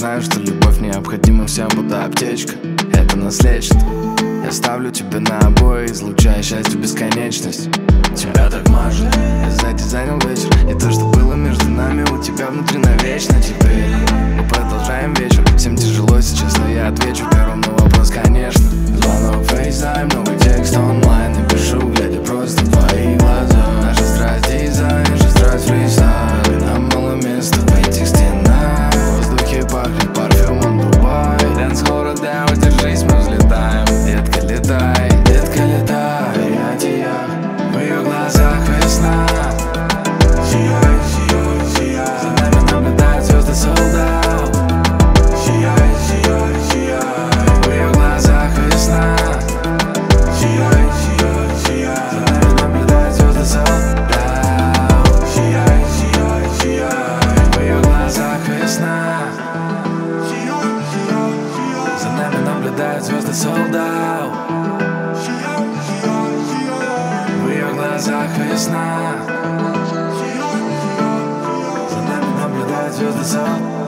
знаю, что любовь необходима всем, будто аптечка. Это нас лечит. Я ставлю тебе на обои, излучая счастье бесконечность. Тебя так мажет, я сзади занял вечер. И то, что было между нами, у тебя внутри навечно. Теперь мы продолжаем вечер. Всем тяжело сейчас, но я отвечу первым на вопрос, конечно. Звонок, фейстайм, новый текст онлайн. Напишу, глядя просто в твои глаза. Наша страсть дизайн, наша страсть фристайл. Нам мало места в этих стенах. В воздухе пахнет парфюмом Дубай. Дэнс города, удержись, мы взлетаем. Детка, летай, я тебя. В ее глазах весна. Сияй, сияй, сияй. За нами наблюдают звезды солдат. Сияй, сияй, сияй. В ее глазах весна. Сияй, сияй, сияй. За нами наблюдают звезды солдат. Сияй, сияй, сияй. В ее глазах весна. Сияй, сияй, сияй. За нами наблюдают звезды солдат. В ее глазах весна. За нами наблюдают звезды солнца.